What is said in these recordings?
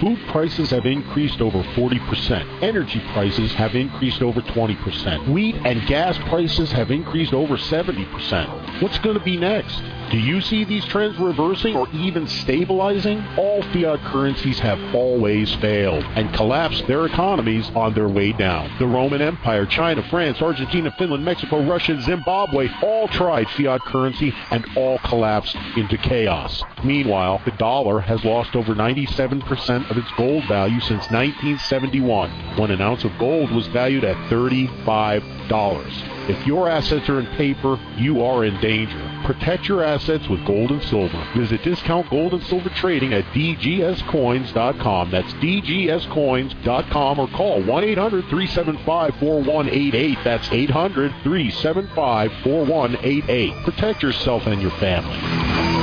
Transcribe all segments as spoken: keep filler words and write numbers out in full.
Food prices have increased over forty percent. Energy prices have increased over twenty percent. Wheat and gas prices have increased over seventy percent. What's going to be next? Do you see these trends reversing or even stabilizing? All fiat currencies have always failed and collapsed their economies on their way down. The Roman Empire, China, France, Argentina, Finland, Mexico, Russia, and Zimbabwe all tried fiat currency and all collapsed into chaos. Meanwhile, the dollar has lost over ninety-seven percent of its gold value since nineteen seventy-one, when an ounce of gold was valued at thirty-five dollars. If your assets are in paper, you are in danger. Protect your assets with gold and silver. Visit Discount Gold and Silver Trading at d g s coins dot com. That's d g s coins dot com, or call one eight hundred, three seven five, four one eight eight. That's eight hundred, three seven five, four one eight eight. Protect yourself and your family.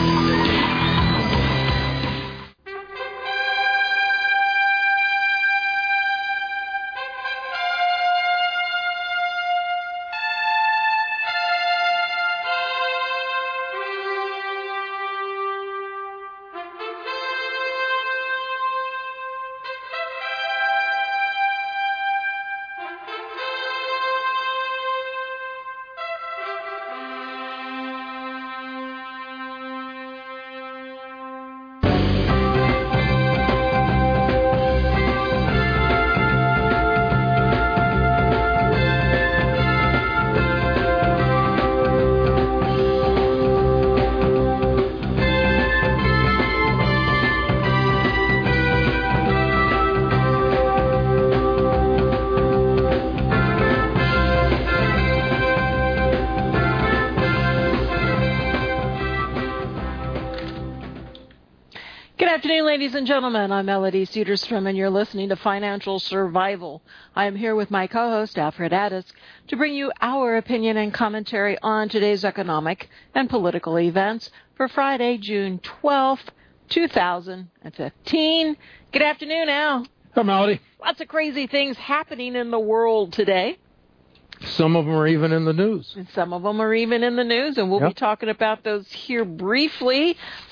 Ladies and gentlemen, I'm Melody Cedarstrom, and you're listening to Financial Survival. I am here with my co-host, Alfred Addis, to bring you our opinion and commentary on today's economic and political events for Friday, June twelfth, two thousand fifteen. Good afternoon, Al. Hi, Melody. Lots of crazy things happening in the world today. Some of them are even in the news. And some of them are even in the news, and we'll yep. be talking about those here briefly.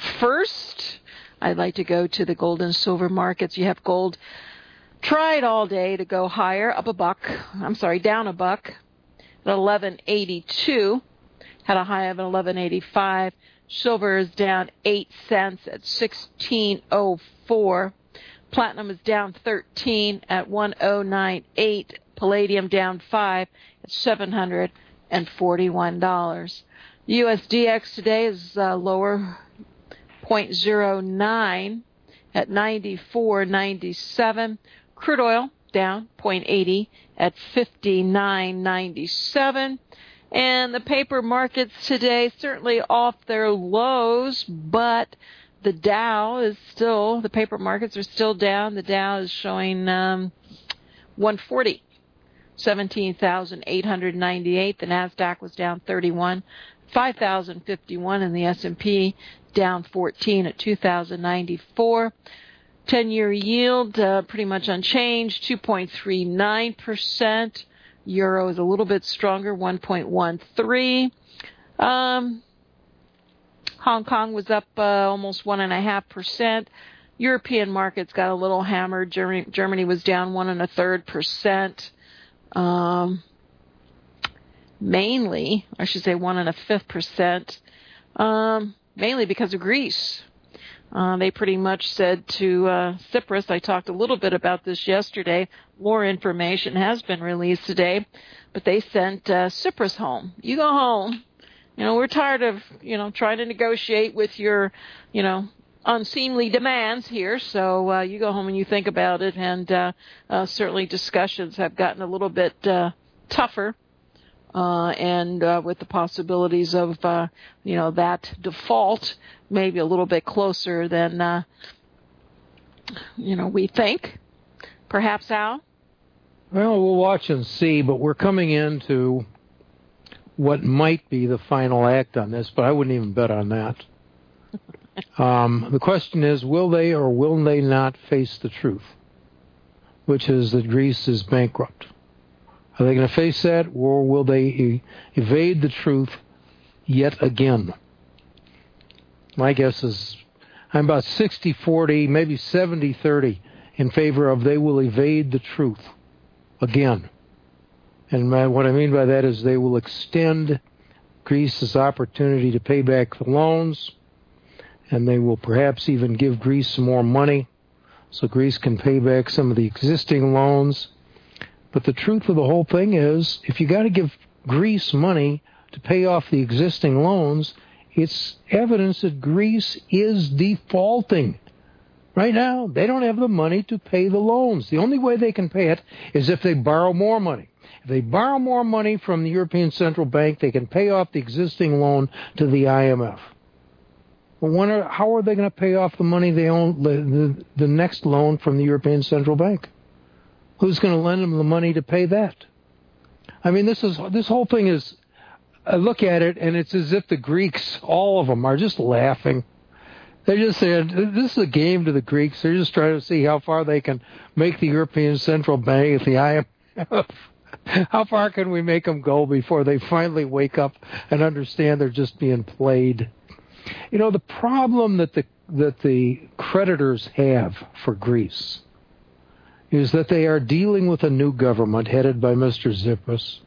First, I'd like to go to the gold and silver markets. You have gold tried all day to go higher, up a buck. I'm sorry, down a buck at eleven eighty-two. Had a high of eleven eighty-five. Silver is down eight cents at sixteen oh four. Platinum is down thirteen at one oh nine eight. Palladium down five at seven hundred forty-one dollars. U S D X today is uh, lower zero point zero nine at ninety-four ninety-seven. Crude oil down zero point eight zero at fifty-nine ninety-seven. And the paper markets today certainly off their lows, but the Dow is still, the paper markets are still down. The Dow is showing um, one forty, seventeen thousand eight hundred ninety-eight. The NASDAQ was down thirty-one, five thousand fifty-one, and the S and P down fourteen at two thousand ninety-four. ten-year yield uh, pretty much unchanged, two point three nine percent. Euro is a little bit stronger, one point one three. Um, Hong Kong was up uh, almost one point five percent. European markets got a little hammered. Germany, Germany was down one and a third percent. Um, mainly, I should say one and a fifth percent. Um, mainly because of Greece. Uh, they pretty much said to uh, Cyprus, I talked a little bit about this yesterday, more information has been released today, but they sent uh, Cyprus home. You go home. You know, we're tired of, you know, trying to negotiate with your, you know, unseemly demands here, so uh, you go home and you think about it, and uh, uh, certainly discussions have gotten a little bit uh, tougher. Uh, and uh, with the possibilities of, uh, you know, that default maybe a little bit closer than, uh, you know, we think. Perhaps, Al? Well, we'll watch and see, but we're coming into what might be the final act on this, but I wouldn't even bet on that. um, the question is, will they or will they not face the truth, which is that Greece is bankrupt? Are they going to face that, or will they e- evade the truth yet again? My guess is I'm about sixty forty, maybe seventy thirty in favor of they will evade the truth again. And my, what I mean by that is they will extend Greece's opportunity to pay back the loans, and they will perhaps even give Greece some more money so Greece can pay back some of the existing loans. But the truth of the whole thing is, if you got to give Greece money to pay off the existing loans, it's evidence that Greece is defaulting. Right now, they don't have the money to pay the loans. The only way they can pay it is if they borrow more money. If they borrow more money from the European Central Bank, they can pay off the existing loan to the I M F. Well, when are, how are they going to pay off the money they own, the, the, the next loan from the European Central Bank? Who's going to lend them the money to pay that? I mean, this is this whole thing is, I look at it, and it's as if the Greeks, all of them, are just laughing. They're just saying, this is a game to the Greeks. They're just trying to see how far they can make the European Central Bank, the I M F. How far can we make them go before they finally wake up and understand they're just being played? You know, the problem that the that the creditors have for Greece is that they are dealing with a new government headed by Mister Tsipras.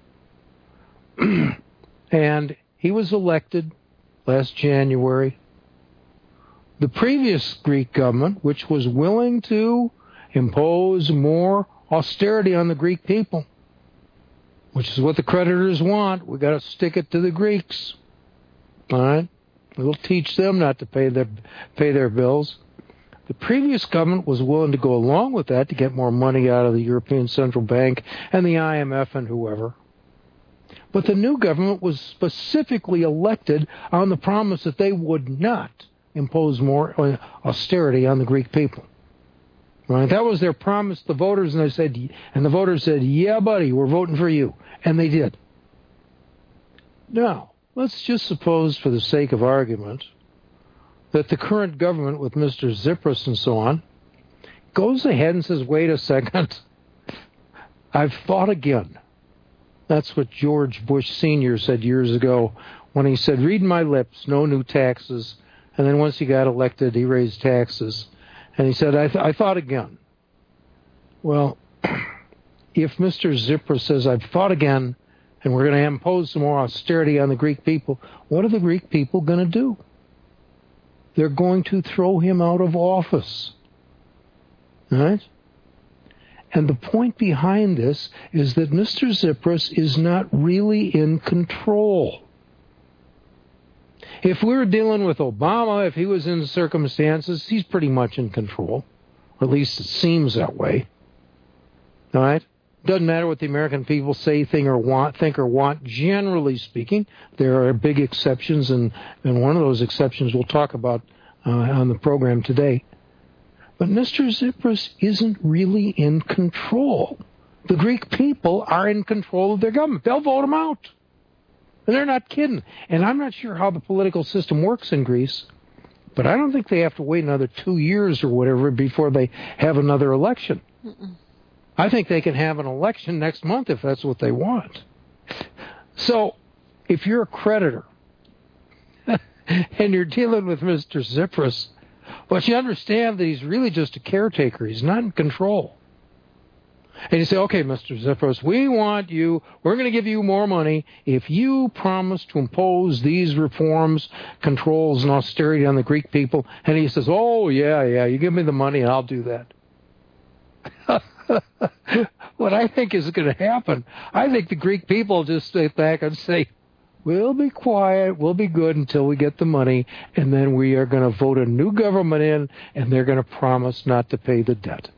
And he was elected last January. The previous Greek government, which was willing to impose more austerity on the Greek people, which is what the creditors want. We've got to stick it to the Greeks. All right? We'll teach them not to pay their pay their bills. The previous government was willing to go along with that to get more money out of the European Central Bank and the I M F and whoever. But the new government was specifically elected on the promise that they would not impose more austerity on the Greek people. Right? That was their promise to the voters, and they said, and the voters said, "Yeah, buddy, we're voting for you," and they did. Now, let's just suppose, for the sake of argument, that the current government, with Mister Tsipras and so on, goes ahead and says, "Wait a second, I've thought again." That's what George Bush Senior said years ago when he said, "Read my lips, no new taxes." And then once he got elected, he raised taxes. And he said, I, th- I thought again. Well, if Mister Tsipras says, "I've thought again, and we're going to impose some more austerity on the Greek people," what are the Greek people going to do? They're going to throw him out of office. Right? And the point behind this is that Mister Tsipras is not really in control. If we were dealing with Obama, if he was in circumstances, he's pretty much in control. Or at least it seems that way. All right? Doesn't matter what the American people say, think, or want. Think or want. Generally speaking, there are big exceptions, and, and one of those exceptions we'll talk about uh, on the program today. But Mister Tsipras isn't really in control. The Greek people are in control of their government. They'll vote him out. And they're not kidding. And I'm not sure how the political system works in Greece, but I don't think they have to wait another two years or whatever before they have another election. Mm-mm. I think they can have an election next month if that's what they want. So if you're a creditor and you're dealing with Mister Tsipras, but you understand that he's really just a caretaker. He's not in control. And you say, "Okay, Mister Tsipras, we want you, we're going to give you more money if you promise to impose these reforms, controls, and austerity on the Greek people." And he says, "Oh, yeah, yeah, you give me the money and I'll do that." What I think is going to happen, I think the Greek people just stay back and say, "We'll be quiet, we'll be good until we get the money, and then we are going to vote a new government in, and they're going to promise not to pay the debt."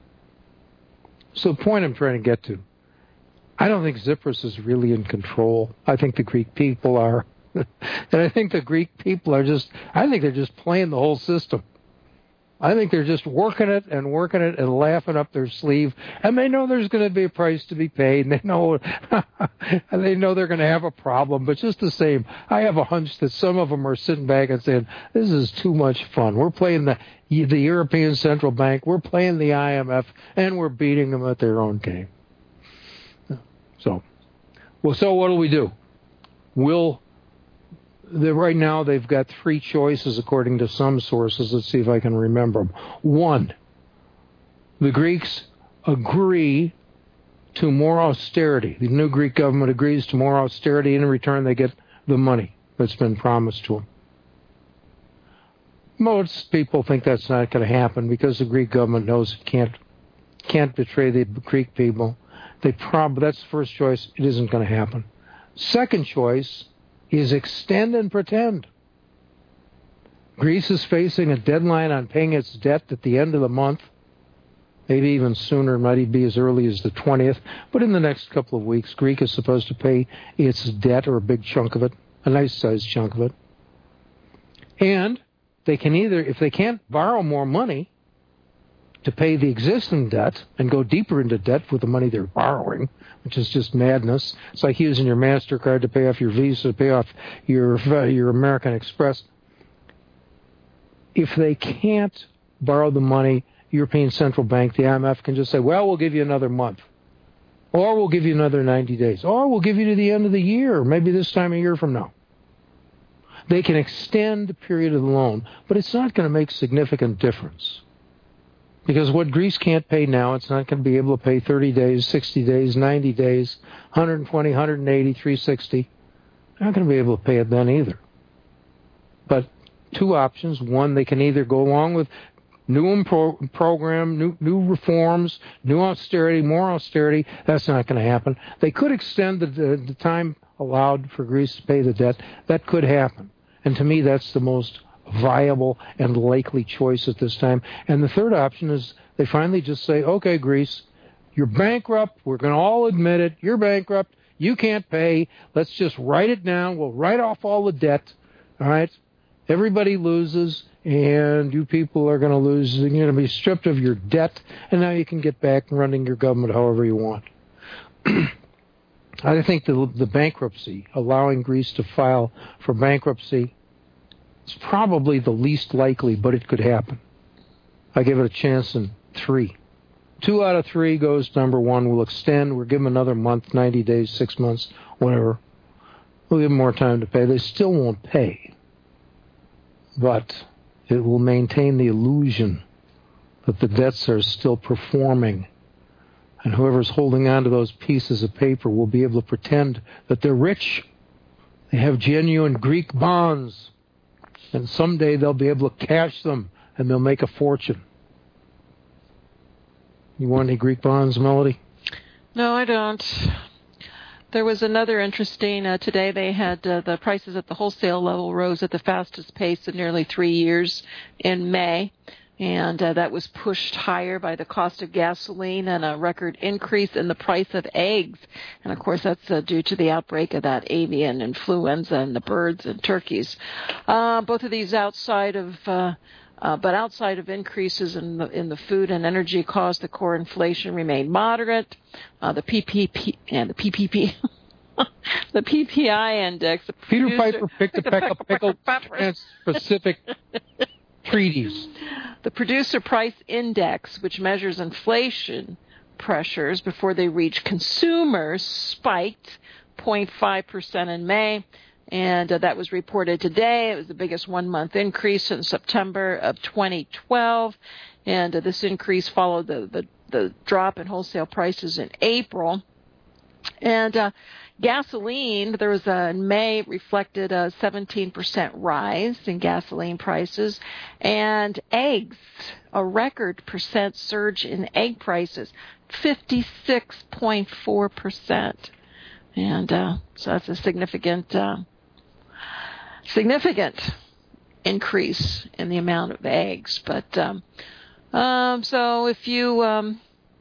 So the point I'm trying to get to, I don't think Tsipras is really in control. I think the Greek people are. And I think the Greek people are just, I think they're just playing the whole system. I think they're just working it and working it and laughing up their sleeve. And they know there's going to be a price to be paid. And they know, and they know they're going to have a problem. But just the same, I have a hunch that some of them are sitting back and saying, "This is too much fun. We're playing the the European Central Bank. We're playing the I M F. And we're beating them at their own game." So, well, so what do we do? We'll... The, right now, they've got three choices, according to some sources. Let's see if I can remember them. One, the Greeks agree to more austerity. The new Greek government agrees to more austerity, and in return they get the money that's been promised to them. Most people think that's not going to happen because the Greek government knows it can't can't betray the Greek people. They prob that's the first choice. It isn't going to happen. Second choice is extend and pretend. Greece is facing a deadline on paying its debt at the end of the month. Maybe even sooner, it might even be as early as the twentieth. But in the next couple of weeks, Greece is supposed to pay its debt, or a big chunk of it, a nice-sized chunk of it. And they can either, if they can't borrow more money to pay the existing debt and go deeper into debt with the money they're borrowing, which is just madness. It's like using your MasterCard to pay off your Visa, to pay off your uh, your American Express. If they can't borrow the money, European Central Bank, the I M F, can just say, well, we'll give you another month. Or we'll give you another ninety days. Or we'll give you to the end of the year, maybe this time a year from now. They can extend the period of the loan, but it's not going to make significant difference. Because what Greece can't pay now, it's not going to be able to pay thirty days, sixty days, ninety days, one hundred twenty, one hundred eighty, three hundred sixty. They're not going to be able to pay it then either. But two options. One, they can either go along with new impro- program, new, new reforms, new austerity, more austerity. That's not going to happen. They could extend the, the, the time allowed for Greece to pay the debt. That could happen. And to me, that's the most viable and likely choice at this time. And the third option is they finally just say, okay, Greece, you're bankrupt. We're going to all admit it. You're bankrupt. You can't pay. Let's just write it down. We'll write off all the debt. All right? Everybody loses, and you people are going to lose. You're going to be stripped of your debt, and now you can get back running your government however you want. I think the, the bankruptcy, allowing Greece to file for bankruptcy, is probably the least likely, but it could happen. I give it a chance in three. Two out of three goes number one. We'll extend. We'll give them another month, ninety days, six months, whatever. We'll give them more time to pay. They still won't pay. But it will maintain the illusion that the debts are still performing. And whoever's holding on to those pieces of paper will be able to pretend that they're rich. They have genuine Greek bonds. And someday they'll be able to cash them and they'll make a fortune. You want any Greek bonds, Melody? No, I don't. There was another interesting, uh, today they had uh, the prices at the wholesale level rose at the fastest pace in nearly three years in May. And uh, that was pushed higher by the cost of gasoline and a record increase in the price of eggs. And, of course, that's uh, due to the outbreak of that avian influenza in the birds and turkeys. Uh, both of these outside of, uh, uh, but outside of increases in the, in the food and energy costs, the core inflation remained moderate. Uh, the P P P and the P P P. The P P I index. The Peter producer, Piper picked a peck of pickled Trans-Pacific treaties. The producer price index, which measures inflation pressures before they reach consumers, spiked zero point five percent in May, and uh, that was reported today. It was the biggest one-month increase since September of twenty twelve, and uh, this increase followed the, the, the drop in wholesale prices in April. And uh, gasoline, there was a, in May, reflected a seventeen percent rise in gasoline prices. And eggs, a record percent surge in egg prices, fifty-six point four percent. And uh, so that's a significant, uh, significant increase in the amount of eggs. But um, um, so if you... Um,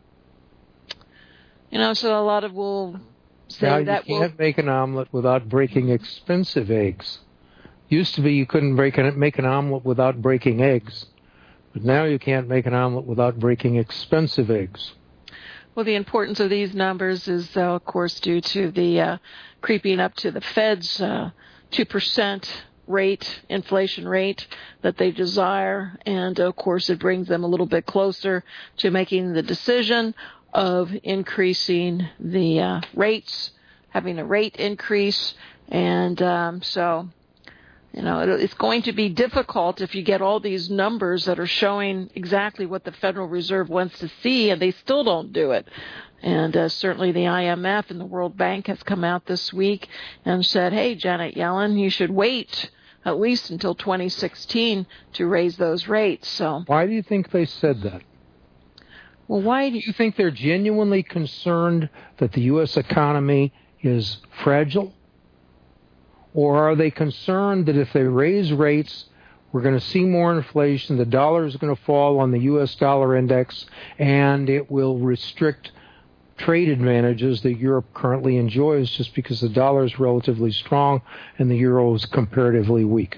You know, so a lot of will say now that you can't will make an omelet without breaking expensive eggs. Used to be you couldn't break an, make an omelet without breaking eggs, but now you can't make an omelet without breaking expensive eggs. Well, the importance of these numbers is, uh, of course, due to the uh, creeping up to the Fed's uh, two percent rate, inflation rate that they desire, and of course it brings them a little bit closer to making the decision of increasing the uh, rates, having a rate increase. And um, so You know, it, it's going to be difficult if you get all these numbers that are showing exactly what the Federal Reserve wants to see, and they still don't do it. And uh, certainly the I M F and the World Bank has come out this week and said, hey, Janet Yellen, you should wait at least until twenty sixteen to raise those rates. So why do you think they said that? Well, why do you, you think they're genuinely concerned that the U S economy is fragile? Or are they concerned that if they raise rates, we're going to see more inflation, the dollar is going to fall on the U S dollar index, and it will restrict trade advantages that Europe currently enjoys just because the dollar is relatively strong and the euro is comparatively weak?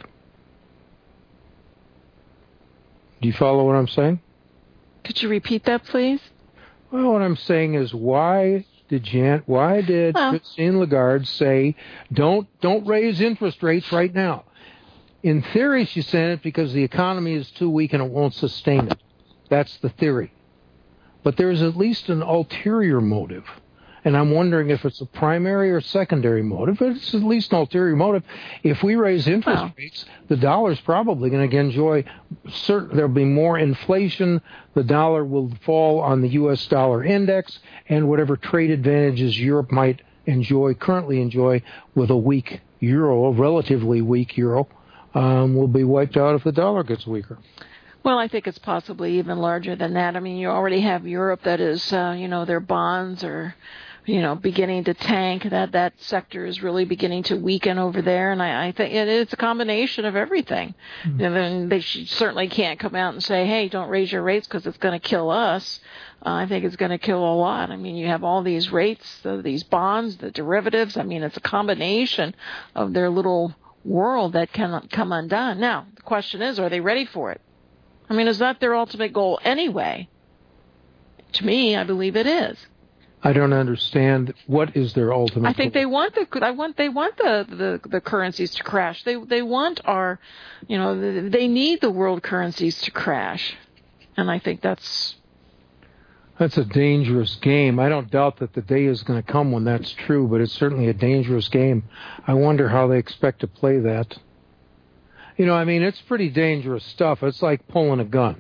Do you follow what I'm saying? Could you repeat that, please? Well, what I'm saying is, why did Jan, why did well, Christine Lagarde say, don't don't raise interest rates right now? In theory, she said it because the economy is too weak and it won't sustain it. That's the theory. But there's at least an ulterior motive. And I'm wondering if it's a primary or secondary motive. But it's at least an ulterior motive. If we raise interest well, rates, the dollar's probably going to enjoy, certain, there'll be more inflation. The dollar will fall on the U S dollar index, and whatever trade advantages Europe might enjoy, currently enjoy, with a weak euro, a relatively weak euro, um, will be wiped out if the dollar gets weaker. Well, I think it's possibly even larger than that. I mean, you already have Europe that is, uh, you know, their bonds are, you know, beginning to tank. That that sector is really beginning to weaken over there, and I, I think it, it's a combination of everything. Mm-hmm. And then they certainly can't come out and say, hey, don't raise your rates because it's going to kill us. Uh, I think it's going to kill a lot. I mean, you have all these rates, uh, these bonds, the derivatives. I mean, it's a combination of their little world that can come undone. Now, the question is, are they ready for it? I mean, is that their ultimate goal anyway? To me, I believe it is. I don't understand what is their ultimate. I think goal? they want the. I want. They want the, the, the currencies to crash. They they want our, you know, they need the world currencies to crash, and I think that's. That's a dangerous game. I don't doubt that the day is going to come when that's true, but it's certainly a dangerous game. I wonder how they expect to play that. You know, I mean, it's pretty dangerous stuff. It's like pulling a gun.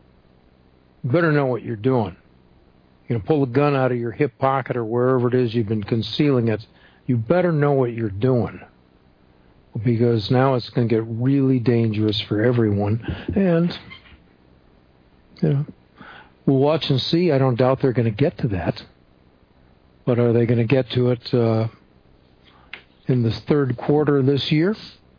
You better know what you're doing. You know, pull a gun out of your hip pocket or wherever it is you've been concealing it. You better know what you're doing, because now it's going to get really dangerous for everyone. And, you know, we'll watch and see. I don't doubt they're going to get to that. But are they going to get to it uh, in the third quarter of this year?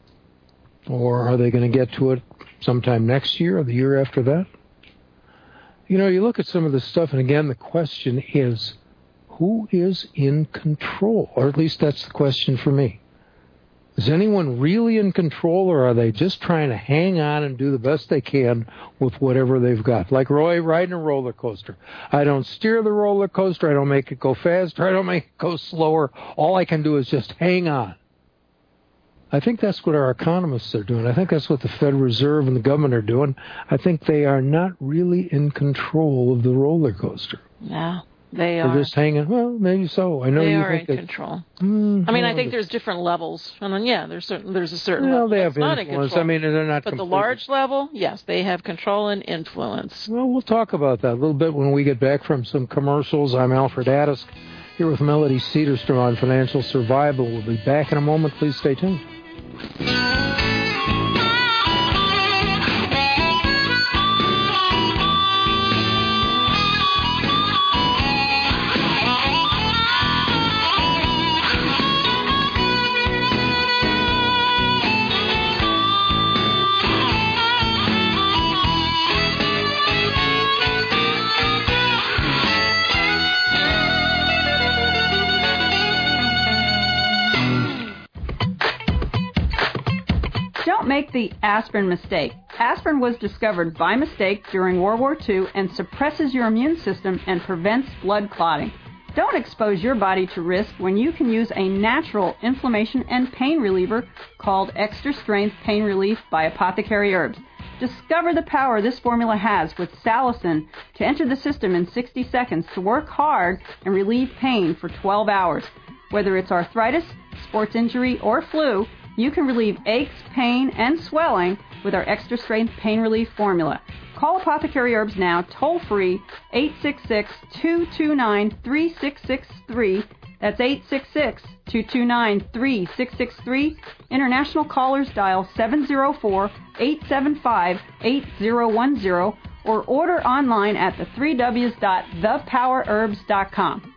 Or are they going to get to it sometime next year or the year after that? You know, you look at some of this stuff, and again, the question is, who is in control? Or at least that's the question for me. Is anyone really in control, or are they just trying to hang on and do the best they can with whatever they've got? Like Roy riding a roller coaster. I don't steer the roller coaster. I don't make it go faster. I don't make it go slower. All I can do is just hang on. I think that's what our economists are doing. I think that's what the Federal Reserve and the government are doing. I think they are not really in control of the roller coaster. Yeah, they They're are. just hanging. Well, maybe so. I know they you are think in that, control. Mm, I mean, I think there's different levels. I mean, yeah, there's certain there's a certain well, level they have that's not influence. in control. I mean, they're not. But completely. The large level, yes, they have control and influence. Well, we'll talk about that a little bit when we get back from some commercials. I'm Alfred Addis here with Melody Cedarstrom on Financial Survival. We'll be back in a moment. Please stay tuned. Make the aspirin mistake. Aspirin was discovered by mistake during World War Two and suppresses your immune system and prevents blood clotting. Don't expose your body to risk when you can use a natural inflammation and pain reliever called Extra Strength Pain Relief by Apothecary Herbs. Discover the power this formula has with salicin to enter the system in sixty seconds to work hard and relieve pain for twelve hours. Whether it's arthritis, sports injury, or flu, you can relieve aches, pain, and swelling with our extra strength pain relief formula. Call Apothecary Herbs now, toll free, eight six six, two two nine, three six six three. That's eight six six, two two nine, three six six three. International callers dial seven zero four, eight seven five, eight zero one zero or order online at the three w's dot the power herbs dot com.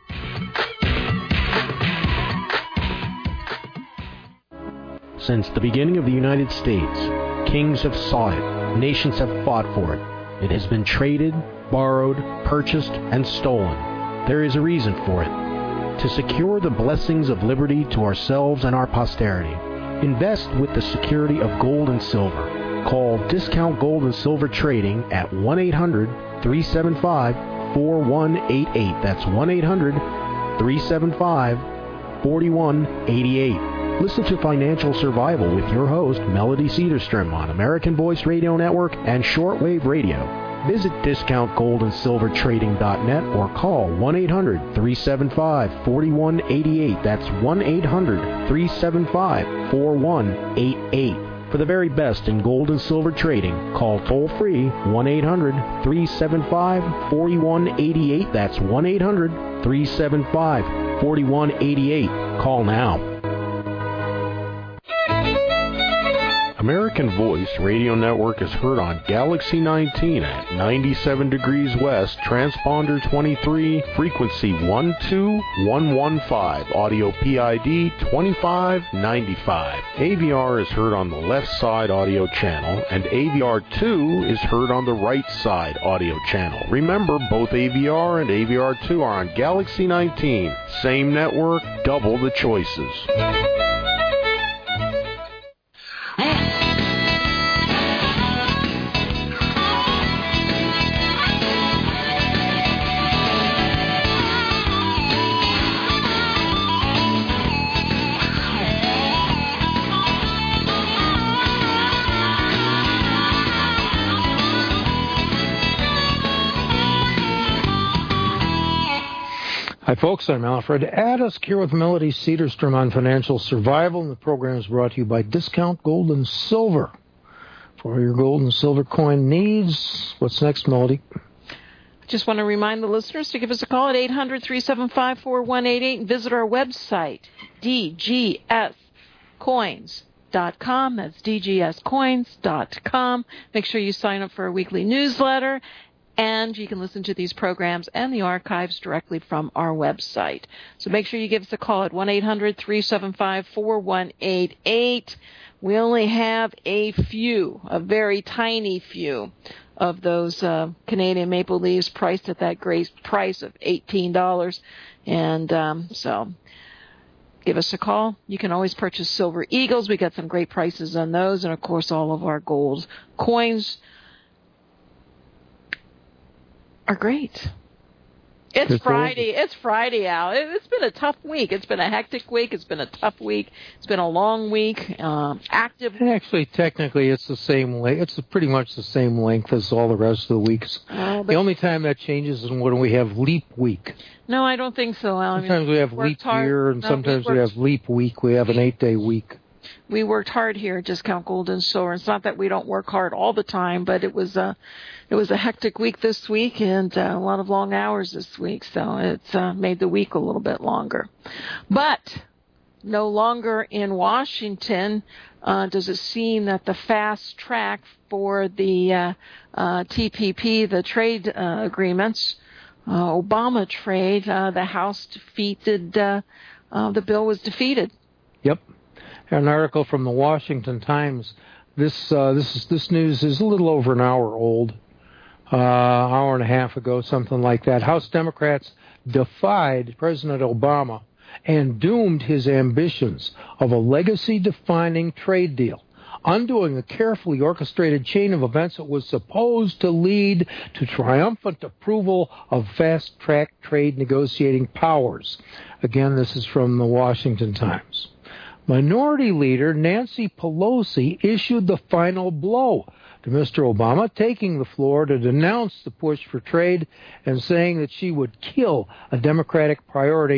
Since the beginning of the United States, kings have sought it, nations have fought for it. It has been traded, borrowed, purchased, and stolen. There is a reason for it. To secure the blessings of liberty to ourselves and our posterity, invest with the security of gold and silver. Call Discount Gold and Silver Trading at one eight hundred, three seven five, four one eight eight. That's one eight hundred, three seven five, four one eight eight. Listen to Financial Survival with your host, Melody Cedarstrom, on American Voice Radio Network and Shortwave Radio. Visit discount gold and silver trading dot net or call one eight hundred, three seven five, four one eight eight. That's one eight hundred, three seven five, four one eight eight. For the very best in gold and silver trading, call toll-free one eight hundred, three seven five, four one eight eight. That's one eight hundred, three seven five, four one eight eight. Call now. American Voice Radio Network is heard on Galaxy nineteen at ninety-seven degrees west, transponder twenty-three, frequency one two one one five, audio P I D twenty-five ninety-five. A V R is heard on the left side audio channel, and A V R two is heard on the right side audio channel. Remember, both A V R and A V R two are on Galaxy nineteen. Same network, double the choices. Hi, folks. I'm Alfred Addisk here with Melody Cedarstrom on Financial Survival, and the program is brought to you by Discount Gold and Silver. For your gold and silver coin needs, what's next, Melody? I just want to remind the listeners to give us a call at eight hundred, three seven five, four one eight eight and visit our website, d g s coins dot com. That's d g s coins dot com. Make sure you sign up for our weekly newsletter. And you can listen to these programs and the archives directly from our website. So make sure you give us a call at one eight hundred, three seven five, four one eight eight. We only have a few, a very tiny few, of those uh, Canadian maple leaves priced at that great price of eighteen dollars. And um, so give us a call. You can always purchase Silver Eagles. We got some great prices on those. And, of course, all of our gold coins are great. It's Good Friday. It's Friday out. It, it's been a tough week. It's been a hectic week. It's been a tough week. It's been a long week. Um, active. Actually, technically, it's the same length. It's pretty much the same length as all the rest of the weeks. Uh, the only time that changes is when we have leap week. No, I don't think so, Al. Sometimes I mean, we have we leap hard. year, and no, sometimes we, we have leap week. We have an eight-day week. We worked hard here at Discount Gold and Silver. It's not that we don't work hard all the time, but it was a, it was a hectic week this week and uh, a lot of long hours this week, so it's uh, made the week a little bit longer. But no longer in Washington uh, does it seem that the fast track for the uh, uh, T P P, the trade uh, agreements, uh, Obama trade, uh, the House defeated, uh, uh, the bill was defeated. Yep. An article from the Washington Times. This uh, this is, this news is a little over an hour old, uh, hour and a half ago, something like that. House Democrats defied President Obama and doomed his ambitions of a legacy-defining trade deal, undoing a carefully orchestrated chain of events that was supposed to lead to triumphant approval of fast-track trade negotiating powers. Again, this is from the Washington Times. Minority Leader Nancy Pelosi issued the final blow to Mister Obama, taking the floor to denounce the push for trade and saying that she would kill a Democratic priority,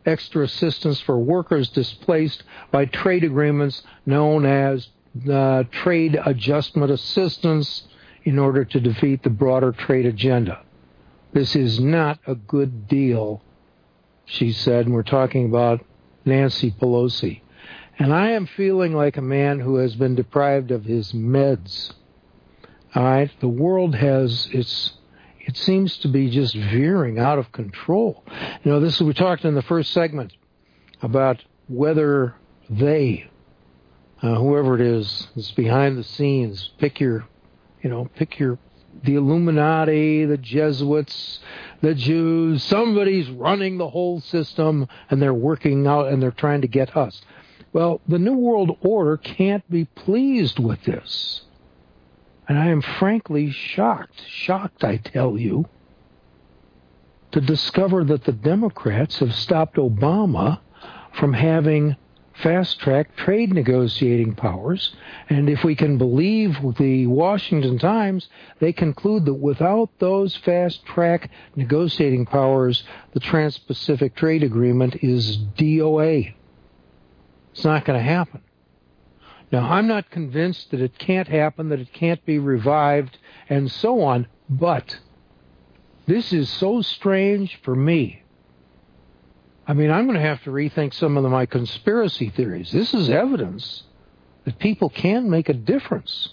extra assistance for workers displaced by trade agreements known as uh, trade adjustment assistance in order to defeat the broader trade agenda. This is not a good deal, she said, and we're talking about Nancy Pelosi. And I am feeling like a man who has been deprived of his meds. All right? The world has, it's, it seems to be just veering out of control. You know, this is, we talked in the first segment about whether they, uh, whoever it is, is behind the scenes, pick your, you know, pick your, the Illuminati, the Jesuits, the Jews, somebody's running the whole system, and they're working out, and they're trying to get us. Well, the New World Order can't be pleased with this. And I am frankly shocked, shocked, I tell you, to discover that the Democrats have stopped Obama from having fast-track trade negotiating powers. And if we can believe the Washington Times, they conclude that without those fast-track negotiating powers, the Trans-Pacific Trade Agreement is D O A. It's not going to happen. Now, I'm not convinced that it can't happen, that it can't be revived, and so on, but this is so strange for me. I mean, I'm going to have to rethink some of my conspiracy theories. This is evidence that people can make a difference.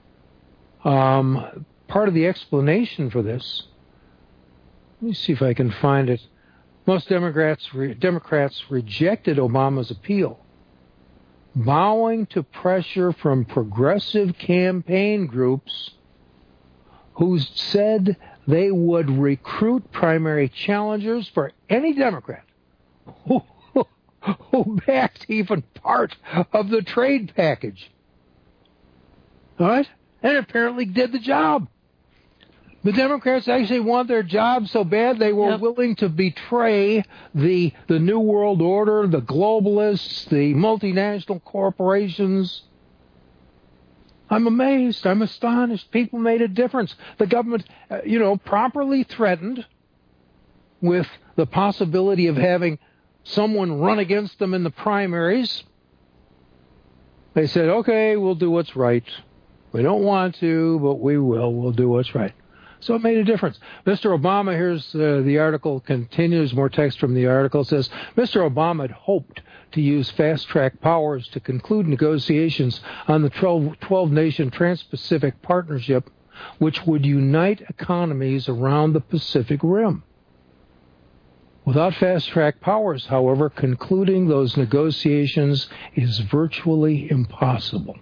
Um, part of the explanation for this, let me see if I can find it. Most Democrats, re- Democrats rejected Obama's appeal, bowing to pressure from progressive campaign groups who said they would recruit primary challengers for any Democrat who, who backed even part of the trade package. All right? And apparently did the job. The Democrats actually want their job so bad they were yep. willing to betray the the New World Order, the globalists, the multinational corporations. I'm amazed. I'm astonished. People made a difference. The government, uh, you know, properly threatened with the possibility of having someone run against them in the primaries. They said, okay, we'll do what's right. We don't want to, but we will. We'll do what's right. So it made a difference. Mister Obama, here's uh, the article, continues, more text from the article, says, Mister Obama had hoped to use fast-track powers to conclude negotiations on the twelve-nation Trans-Pacific Partnership, which would unite economies around the Pacific Rim. Without fast-track powers, however, concluding those negotiations is virtually impossible.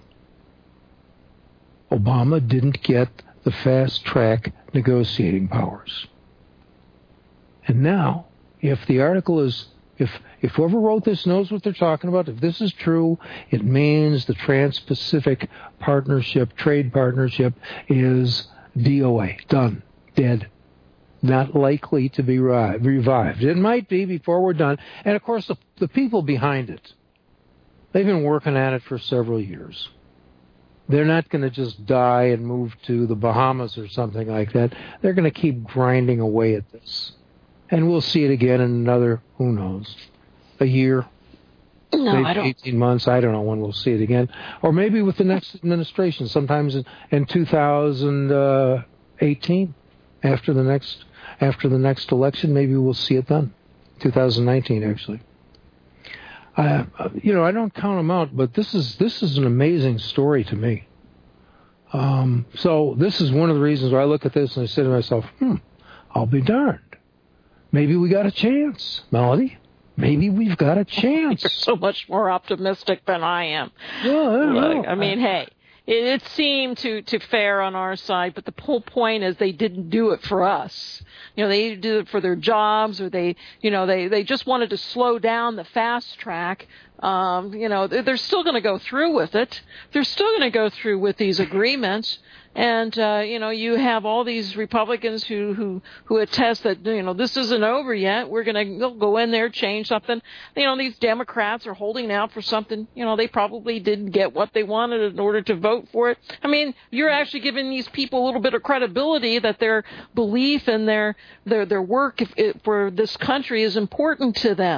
Obama didn't get the fast-track negotiating powers. And now, if the article is, if if whoever wrote this knows what they're talking about, if this is true, it means the Trans-Pacific Partnership, Trade Partnership, is D O A, done, dead, not likely to be revived. It might be before we're done. And, of course, the, the people behind it, they've been working at it for several years. They're not going to just die and move to the Bahamas or something like that. They're going to keep grinding away at this. And we'll see it again in another, who knows, a year, no, maybe I don't. eighteen months. I don't know when we'll see it again. Or maybe with the next administration, sometimes in, in two thousand eighteen, after the next after the next election, maybe we'll see it then. two thousand nineteen, actually. Uh, you know, I don't count them out, but this is this is an amazing story to me. Um, so this is one of the reasons why I look at this and I say to myself, hmm, I'll be darned. Maybe we got a chance, Melody. Maybe we've got a chance. You're so much more optimistic than I am. Well, I don't Look, know. I mean, hey, it, it seemed to, to fare on our side, but the whole point is they didn't do it for us. You know, they did it for their jobs, or they, you know, they, they just wanted to slow down the fast track. Um, you know, they're still going to go through with it. They're still going to go through with these agreements. And, uh, you know, you have all these Republicans who, who, who attest that, you know, this isn't over yet. We're going to go in there, change something. You know, these Democrats are holding out for something. You know, they probably didn't get what they wanted in order to vote for it. I mean, you're actually giving these people a little bit of credibility that their belief and their, their, their work if, if, for this country is important to them.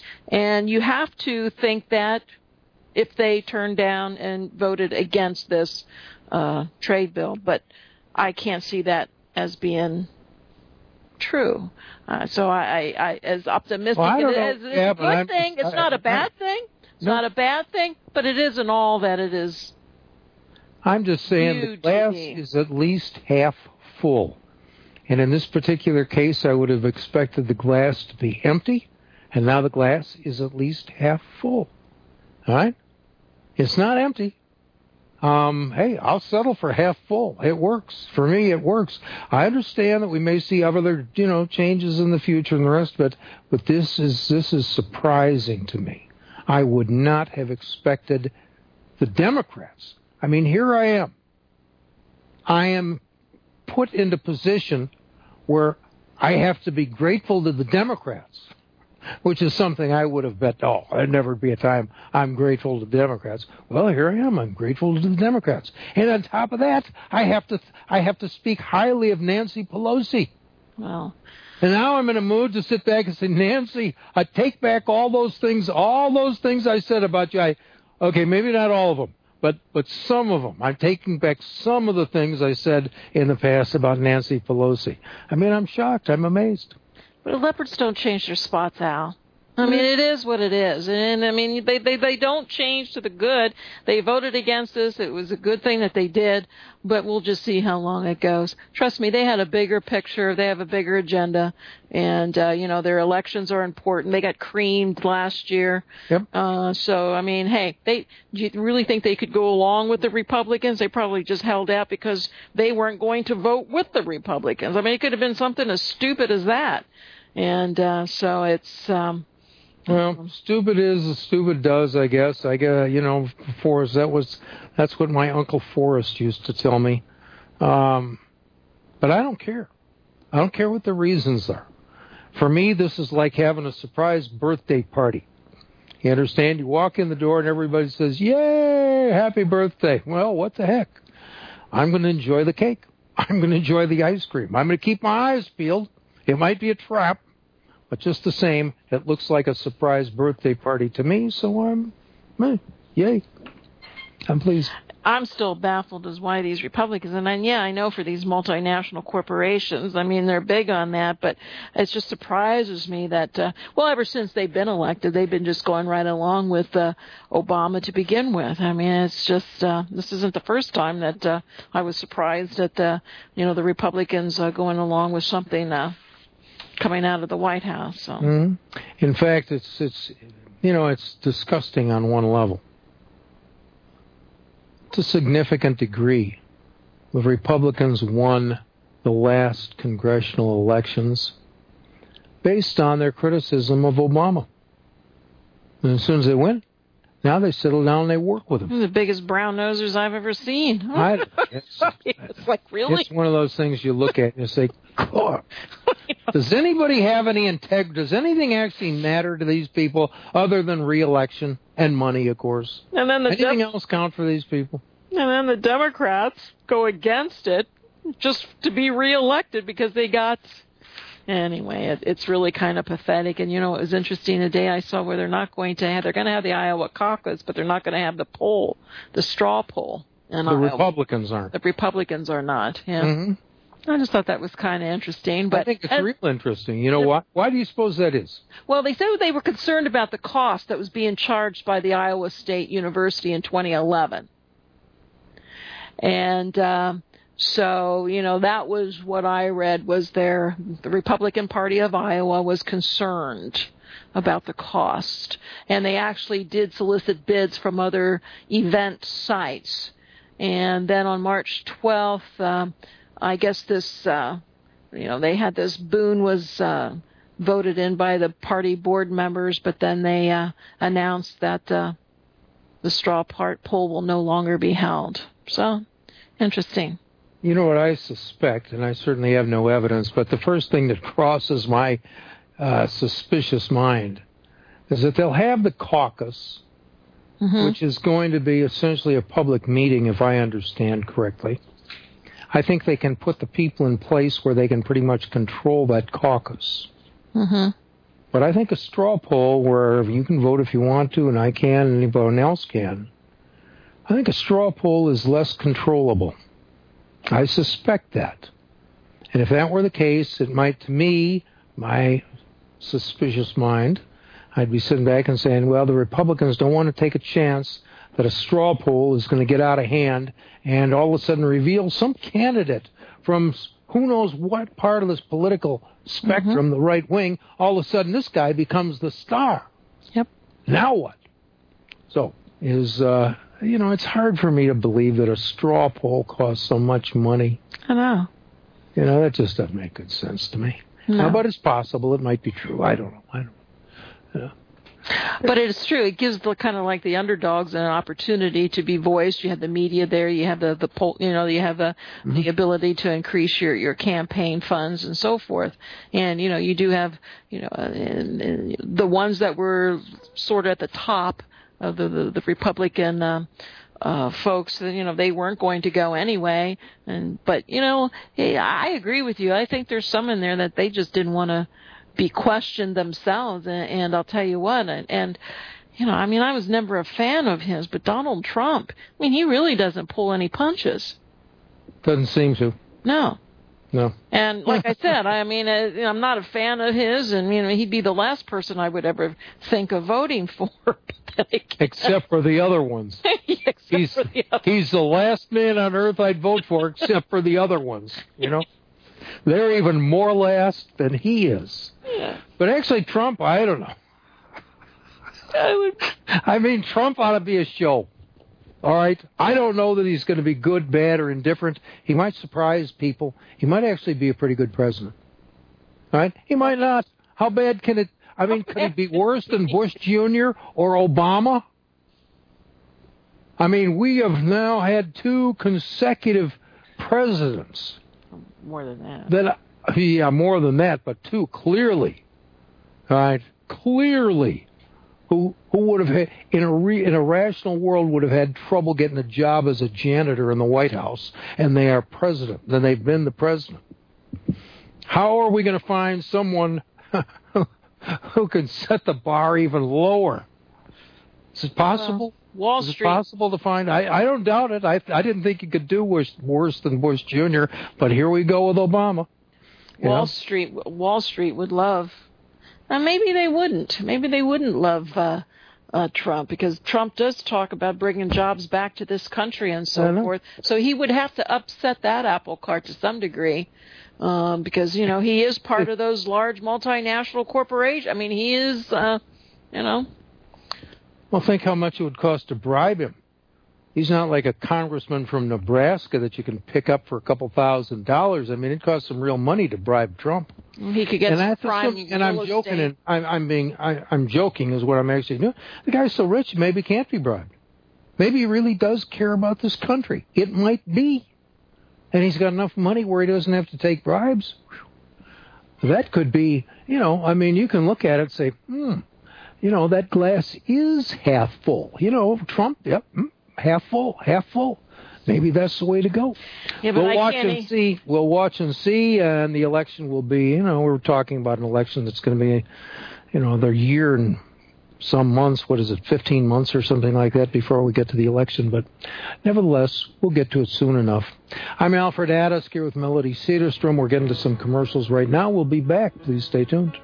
And you have to think that if they turned down and voted against this uh, trade bill, but I can't see that as being true. Uh, so I, I, I, as optimistic well, as it is, it's yeah, a good I'm, thing. It's I, not a bad I, thing. It's no. not a bad thing, but it isn't all that it is. I'm just saying the glass is at least half full. And in this particular case, I would have expected the glass to be empty, and now the glass is at least half full. All right? It's not empty. Um, hey, I'll settle for half full. It works. For me, it works. I understand that we may see other, you know, changes in the future and the rest of it, but this is this is surprising to me. I would not have expected the Democrats. I mean, here I am. I am put into position where I have to be grateful to the Democrats, which is something I would have bet, oh, there'd never be a time I'm grateful to the Democrats. Well, here I am. I'm grateful to the Democrats. And on top of that, I have to I have to speak highly of Nancy Pelosi. Well, and now I'm in a mood to sit back and say, Nancy, I take back all those things, all those things I said about you. I, okay, maybe not all of them, but but some of them. I'm taking back some of the things I said in the past about Nancy Pelosi. I mean, I'm shocked. I'm amazed. But leopards don't change their spots, Al. I mean, it is what it is. And, I mean, they, they, they don't change to the good. They voted against us. It was a good thing that they did, but we'll just see how long it goes. Trust me, they had a bigger picture. They have a bigger agenda. And, uh, you know, their elections are important. They got creamed last year. Yep. Uh, so, I mean, hey, they, do you really think they could go along with the Republicans? They probably just held out because they weren't going to vote with the Republicans. I mean, it could have been something as stupid as that. And uh, so it's... Um, Well, stupid is as stupid does, I guess. I guess, you know, Forrest, that was, that's what my Uncle Forrest used to tell me. Um, but I don't care. I don't care what the reasons are. For me, this is like having a surprise birthday party. You understand? You walk in the door and everybody says, yay, happy birthday. Well, what the heck? I'm going to enjoy the cake. I'm going to enjoy the ice cream. I'm going to keep my eyes peeled. It might be a trap. But just the same, it looks like a surprise birthday party to me, so I'm, eh, yay. I'm pleased. I'm still baffled as why these Republicans, and then, yeah, I know for these multinational corporations, I mean, they're big on that, but it just surprises me that, uh, well, ever since they've been elected, they've been just going right along with uh, Obama to begin with. I mean, it's just, uh, this isn't the first time that uh, I was surprised at, the, you know, the Republicans uh, going along with something uh, coming out of the White House. So. Mm-hmm. In fact, it's it's you know it's disgusting on one level. To a significant degree, the Republicans won the last congressional elections based on their criticism of Obama. And as soon as they win, now they settle down and they work with him. They're the biggest brown nosers I've ever seen. I, it's, it's like, really? It's one of those things you look at and you say, God, does anybody have any integrity? Does anything actually matter to these people other than re-election and money, of course? And then the Anything De- else count for these people? And then the Democrats go against it just to be re-elected because they got... Anyway, it, it's really kind of pathetic. And, you know, it was interesting today I saw where they're not going to have... They're going to have the Iowa caucus, but they're not going to have the poll, the straw poll. In the Iowa. Republicans aren't. The Republicans are not, yeah. Mm-hmm. I just thought that was kind of interesting. But I think it's and, real interesting. You know why? Why do you suppose that is? Well, they said they were concerned about the cost that was being charged by the Iowa State University in twenty eleven. And um, so, you know, that was what I read was their, the Republican Party of Iowa was concerned about the cost. And they actually did solicit bids from other event sites. And then on March twelfth, um, I guess this, uh, you know, they had this, Boone was uh, voted in by the party board members, but then they uh, announced that uh, the straw part poll will no longer be held. So, interesting. You know what I suspect, and I certainly have no evidence, but the first thing that crosses my uh, suspicious mind is that they'll have the caucus, mm-hmm. which is going to be essentially a public meeting, if I understand correctly. I think they can put the people in place where they can pretty much control that caucus. Mm-hmm. But I think a straw poll where you can vote if you want to, and I can, and anyone else can, I think a straw poll is less controllable. I suspect that. And if that were the case, it might, to me, my suspicious mind, I'd be sitting back and saying, well, the Republicans don't want to take a chance that a straw poll is going to get out of hand and all of a sudden reveal some candidate from who knows what part of this political spectrum, mm-hmm. the right wing, all of a sudden this guy becomes the star. Yep. Now what? So, is, uh, you know, it's hard for me to believe that a straw poll costs so much money. I know. You know, that just doesn't make good sense to me. No. But it's possible. It might be true. I don't know. I don't know. Yeah. But it's true. It gives the kind of like the underdogs an opportunity to be voiced. You have the media there. You have the the poll. You know, you have the mm-hmm. the ability to increase your, your campaign funds and so forth. And you know, you do have you know uh, and, and the ones that were sort of at the top of the the, the Republican. Uh, Uh, folks, you know, they weren't going to go anyway, and but you know, hey, I agree with you. I think there's some in there that they just didn't want to be questioned themselves, and, and I'll tell you what, and, and you know, I mean, I was never a fan of his, but Donald Trump, I mean, he really doesn't pull any punches. Doesn't seem to. No. No. And like I said, I mean, I'm not a fan of his, and you know, he'd be the last person I would ever think of voting for. Except for the other ones. except he's, for the other he's the last man on earth I'd vote for, except for the other ones. You know, they're even more last than he is. Yeah. But actually, Trump, I don't know. I, would... I mean, Trump ought to be a show. All right? I don't know that he's going to be good, bad, or indifferent. He might surprise people. He might actually be a pretty good president. All right? He might not. How bad can it... I mean, could it be worse than Bush Junior or Obama? I mean, we have now had two consecutive presidents. More than that. That, yeah, more than that, but two clearly. All right? Clearly. Who who would have had, in a re, in a rational world would have had trouble getting a job as a janitor in the White House, and they are president. Then they've been the president. How are we going to find someone who can set the bar even lower? Is it possible? Well, Wall Is Street. it possible to find? I, I don't doubt it. I I didn't think you could do worse, worse than Bush Junior, but here we go with Obama. You Wall know? Street. Wall Street would love. Uh, maybe they wouldn't. Maybe they wouldn't love uh, uh, Trump, because Trump does talk about bringing jobs back to this country and so forth. So he would have to upset that apple cart to some degree, um, because you know he is part of those large multinational corporations. I mean, he is, uh, you know. Well, think how much it would cost to bribe him. He's not like a congressman from Nebraska that you can pick up for a couple thousand dollars. I mean, it costs some real money to bribe Trump. He could get and some prime some, and I'm estate. joking, and I'm, I'm being, I, I'm joking is what I'm actually doing. The guy's so rich, maybe can't be bribed. Maybe he really does care about this country. It might be, and he's got enough money where he doesn't have to take bribes. That could be, you know. I mean, you can look at it and say, hmm, you know, that glass is half full. You know, Trump, yep. Hmm. Half full, half full. Maybe that's the way to go. Yeah, but we'll I watch can't and see. We'll watch and see, and the election will be. You know, we're talking about an election that's going to be, you know, the year and some months. What is it, fifteen months or something like that before we get to the election? But nevertheless, we'll get to it soon enough. I'm Alfred Addis here with Melody Cedarstrom. We're getting to some commercials right now. We'll be back. Please stay tuned.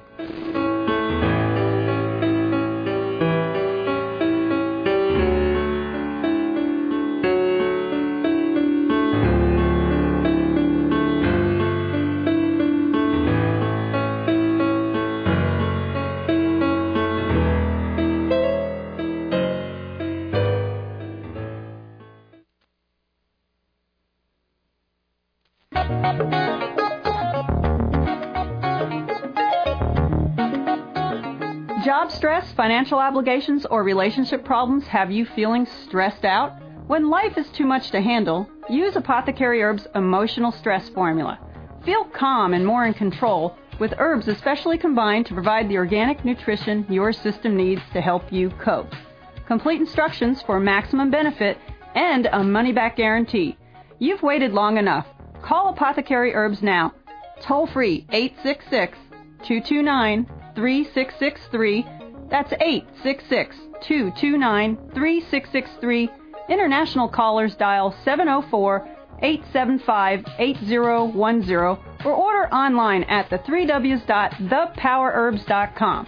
Job stress, financial obligations, or relationship problems have you feeling stressed out? When life is too much to handle, use Apothecary Herbs' Emotional Stress Formula. Feel calm and more in control with herbs especially combined to provide the organic nutrition your system needs to help you cope. Complete instructions for maximum benefit and a money-back guarantee. You've waited long enough. Call Apothecary Herbs now. Toll free eight six six, two two nine, three six six three. That's eight six six, two two nine, three six six three. International callers dial seven oh four, eight seven five, eight oh one oh or order online at the three w's dot the power herbs dot com.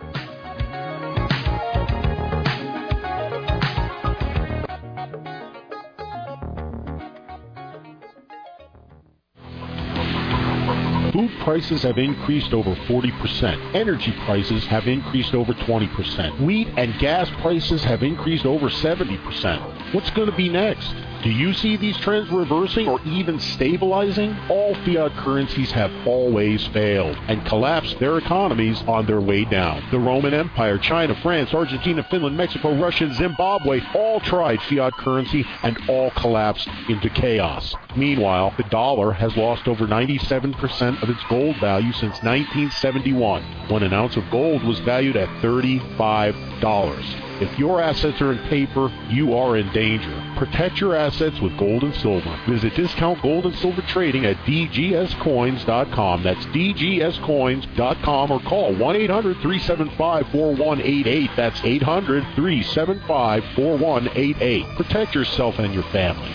Food prices have increased over forty percent. Energy prices have increased over twenty percent. Wheat and gas prices have increased over seventy percent. What's going to be next? Do you see these trends reversing or even stabilizing? All fiat currencies have always failed and collapsed their economies on their way down. The Roman Empire, China, France, Argentina, Finland, Mexico, Russia, and Zimbabwe all tried fiat currency and all collapsed into chaos. Meanwhile, the dollar has lost over ninety-seven percent of its gold value since nineteen seventy-one, when an ounce of gold was valued at thirty-five dollars. If your assets are in paper, you are in danger. Protect your assets with gold and silver. Visit Discount Gold and Silver Trading at d g s coins dot com. That's d g s coins dot com or call one eight hundred, three seven five, four one eight eight. That's eight hundred, three seven five, four one eight eight. Protect yourself and your family.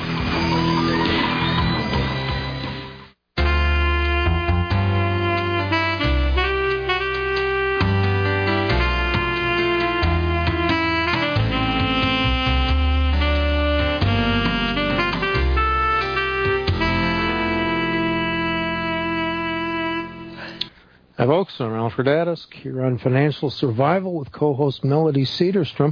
Hi, folks. I'm Alfred Addisk here on Financial Survival with co-host Melody Cedarstrom.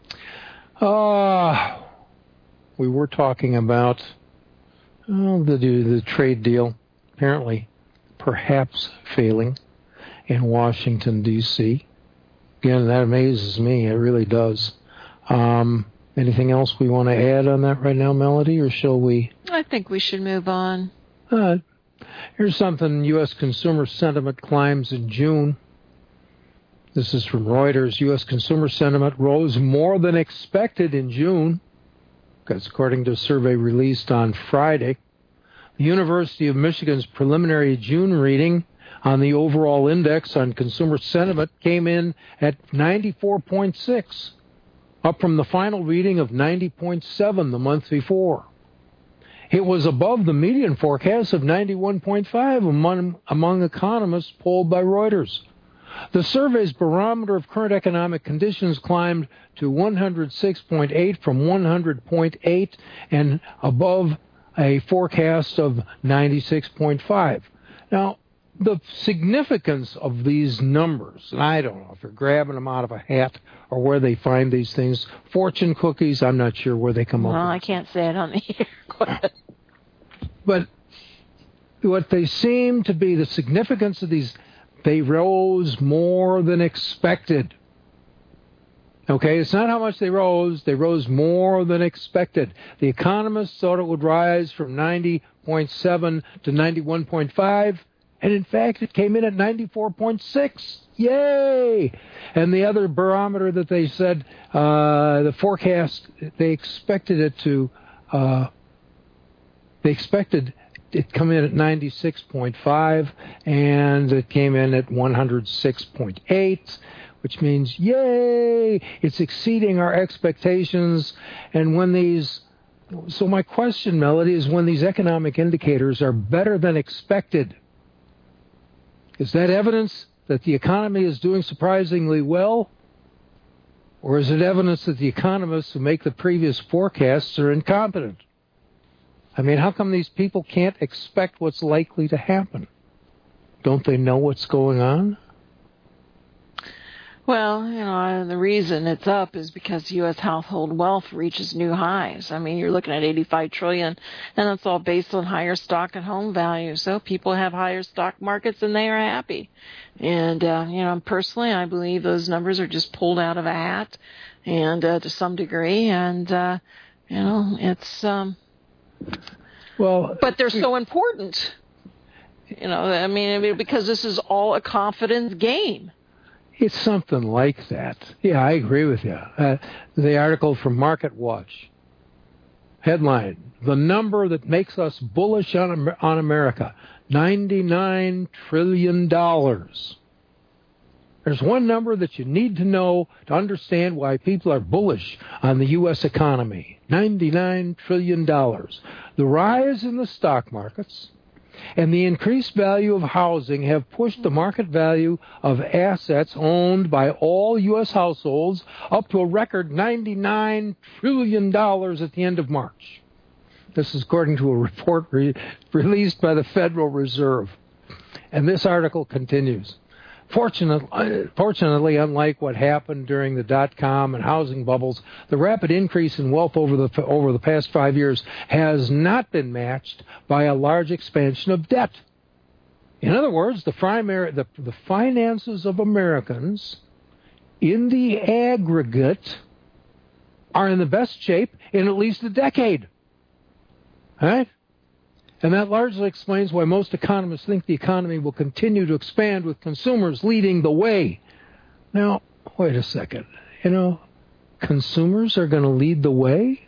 Uh, we were talking about oh, the, the trade deal apparently perhaps failing in Washington, D C Again, that amazes me. It really does. Um, anything else we want to add on that right now, Melody, or shall we? I think we should move on. Uh, Here's something. U S consumer sentiment climbs in June. This is from Reuters. U S consumer sentiment rose more than expected in June. That's according to a survey released on Friday. The University of Michigan's preliminary June reading on the overall index on consumer sentiment came in at ninety-four point six, up from the final reading of ninety point seven the month before. It was above the median forecast of ninety-one point five among, among economists polled by Reuters. The survey's barometer of current economic conditions climbed to one hundred six point eight from one hundred point eight and above a forecast of ninety-six point five. Now, the significance of these numbers, and I don't know if they're grabbing them out of a hat or where they find these things. Fortune cookies, I'm not sure where they come well, up with. Well, I can't say it on the air. Go ahead. But what they seem to be, the significance of these, they rose more than expected. Okay, it's not how much they rose. They rose more than expected. The economists thought it would rise from ninety point seven to ninety-one point five, and in fact, it came in at ninety-four point six. Yay! And the other barometer that they said, uh, the forecast, they expected it to, uh, they expected it come in at ninety-six point five, and it came in at one hundred six point eight, which means, yay, it's exceeding our expectations. And when these, so my question, Melody, is when these economic indicators are better than expected, is that evidence that the economy is doing surprisingly well? Or is it evidence that the economists who make the previous forecasts are incompetent? I mean, how come these people can't expect what's likely to happen? Don't they know what's going on? Well, you know, the reason it's up is because U S household wealth reaches new highs. I mean, you're looking at eighty-five trillion dollars, and that's all based on higher stock and home value. So people have higher stock markets, and they are happy. And, uh, you know, personally, I believe those numbers are just pulled out of a hat, and uh, to some degree, and, uh, you know, it's... Um, Well, but they're so important, you know. I mean, because this is all a confidence game. It's something like that. Yeah, I agree with you. Uh, the article from MarketWatch, headline: "The number that makes us bullish on on America, ninety-nine trillion dollars." There's one number that you need to know to understand why people are bullish on the U S economy. ninety-nine trillion dollars. The rise in the stock markets and the increased value of housing have pushed the market value of assets owned by all U S households up to a record ninety-nine trillion dollars at the end of March. This is according to a report re- released by the Federal Reserve. And this article continues. Fortunately, fortunately, unlike what happened during the dot-com and housing bubbles, the rapid increase in wealth over the over the past five years has not been matched by a large expansion of debt. In other words, the, primary, the, the finances of Americans, in the aggregate, are in the best shape in at least a decade. Right? And that largely explains why most economists think the economy will continue to expand with consumers leading the way. Now, wait a second. You know, consumers are going to lead the way?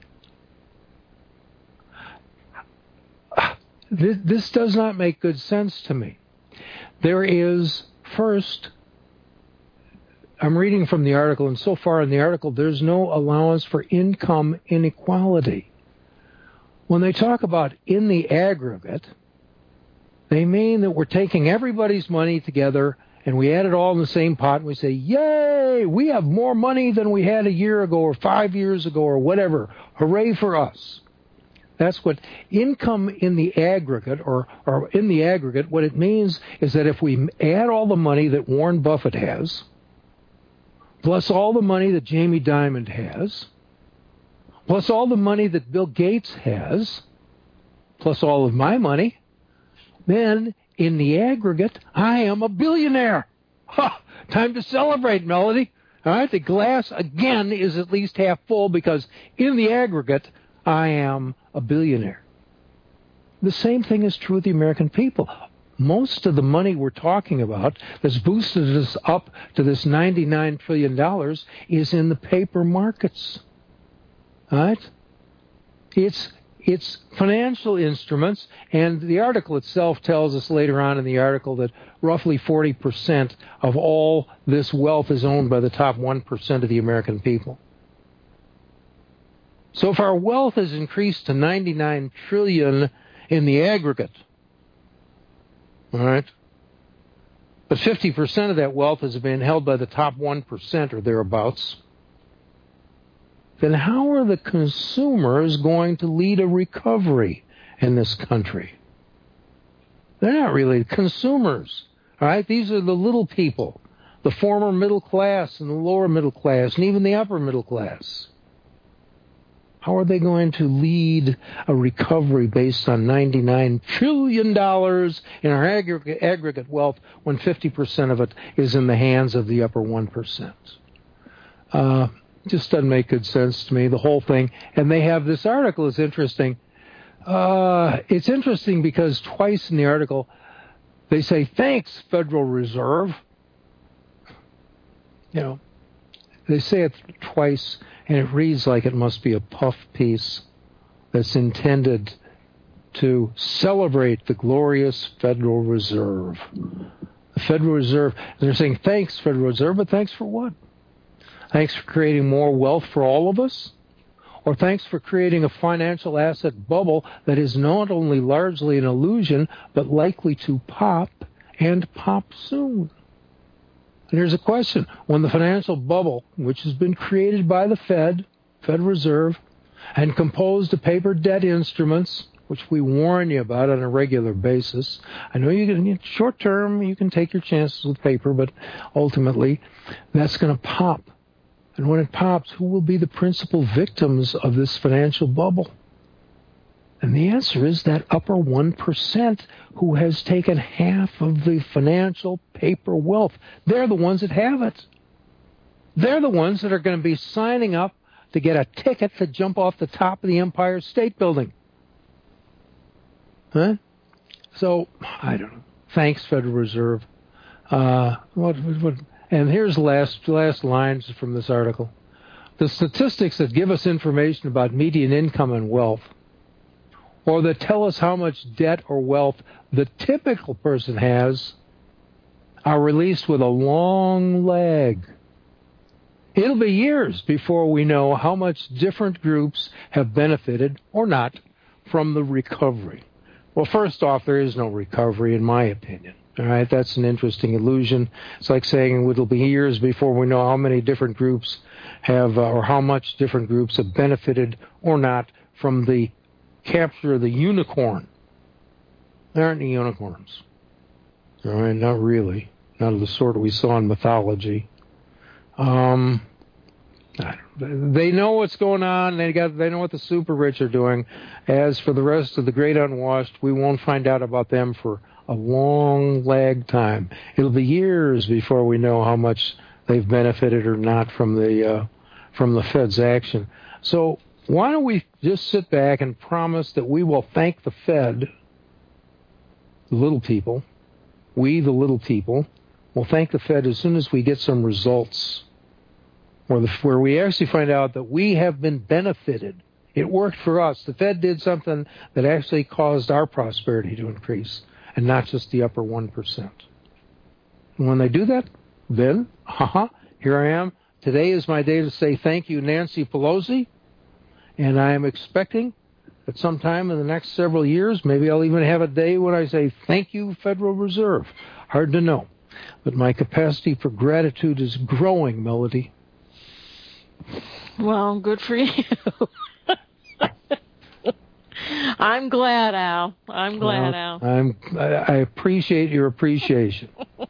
This, this does not make good sense to me. There is, first, I'm reading from the article, and so far in the article, there's no allowance for income inequality. When they talk about in the aggregate, they mean that we're taking everybody's money together and we add it all in the same pot and we say, yay, we have more money than we had a year ago or five years ago or whatever. Hooray for us. That's what income in the aggregate, or, or in the aggregate, what it means is that if we add all the money that Warren Buffett has, plus all the money that Jamie Dimon has, plus all the money that Bill Gates has, plus all of my money, then in the aggregate, I am a billionaire. Ha! Time to celebrate, Melody. All right, the glass, again, is at least half full because in the aggregate, I am a billionaire. The same thing is true with the American people. Most of the money we're talking about that's boosted us up to this ninety-nine trillion dollars is in the paper markets. All right? It's it's financial instruments, and the article itself tells us later on in the article that roughly forty percent of all this wealth is owned by the top one percent of the American people. So if our wealth has increased to ninety-nine trillion dollars in the aggregate, all right, but fifty percent of that wealth has been held by the top one percent or thereabouts, then how are the consumers going to lead a recovery in this country? They're not really consumers, all right? These are the little people, the former middle class and the lower middle class and even the upper middle class. How are they going to lead a recovery based on ninety-nine trillion dollars in our aggregate, aggregate wealth when fifty percent of it is in the hands of the upper one percent? Uh... Just doesn't make good sense to me, the whole thing. And they have this article is interesting. Uh, it's interesting because twice in the article they say, thanks, Federal Reserve. You know, they say it twice, and it reads like it must be a puff piece that's intended to celebrate the glorious Federal Reserve. The Federal Reserve, they're saying, thanks, Federal Reserve, but thanks for what? Thanks for creating more wealth for all of us? Or thanks for creating a financial asset bubble that is not only largely an illusion, but likely to pop, and pop soon? And here's a question. When the financial bubble, which has been created by the Fed, Federal Reserve, and composed of paper debt instruments, which we warn you about on a regular basis. I know you can, short term, you can take your chances with paper, but ultimately, that's going to pop. And when it pops, who will be the principal victims of this financial bubble? And the answer is that upper one percent who has taken half of the financial paper wealth. They're the ones that have it. They're the ones that are going to be signing up to get a ticket to jump off the top of the Empire State Building. Huh? So, I don't know. Thanks, Federal Reserve. Uh, what, what, and here's the last, last lines from this article. The statistics that give us information about median income and wealth, or that tell us how much debt or wealth the typical person has, are released with a long lag. It'll be years before we know how much different groups have benefited or not from the recovery. Well, first off, there is no recovery, in my opinion. All right, that's an interesting illusion. It's like saying it'll be years before we know how many different groups have, uh, or how much different groups have benefited or not from the capture of the unicorn. There aren't any unicorns. All right, not really. Not of the sort we saw in mythology. Um, they know what's going on. They got. They know what the super rich are doing. As for the rest of the great unwashed, we won't find out about them for a long lag time. It'll be years before we know how much they've benefited or not from the uh, from the Fed's action. So why don't we just sit back and promise that we will thank the Fed, the little people, we the little people, will thank the Fed as soon as we get some results. Where, the, where we actually find out that we have been benefited. It worked for us. The Fed did something that actually caused our prosperity to increase, and not just the upper one percent. And when they do that, then, haha, here I am. Today is my day to say thank you, Nancy Pelosi, and I am expecting that sometime in the next several years, maybe I'll even have a day when I say thank you, Federal Reserve. Hard to know. But my capacity for gratitude is growing, Melody. Well, good for you. I'm glad, Al. I'm glad, well, Al. I'm, I appreciate your appreciation.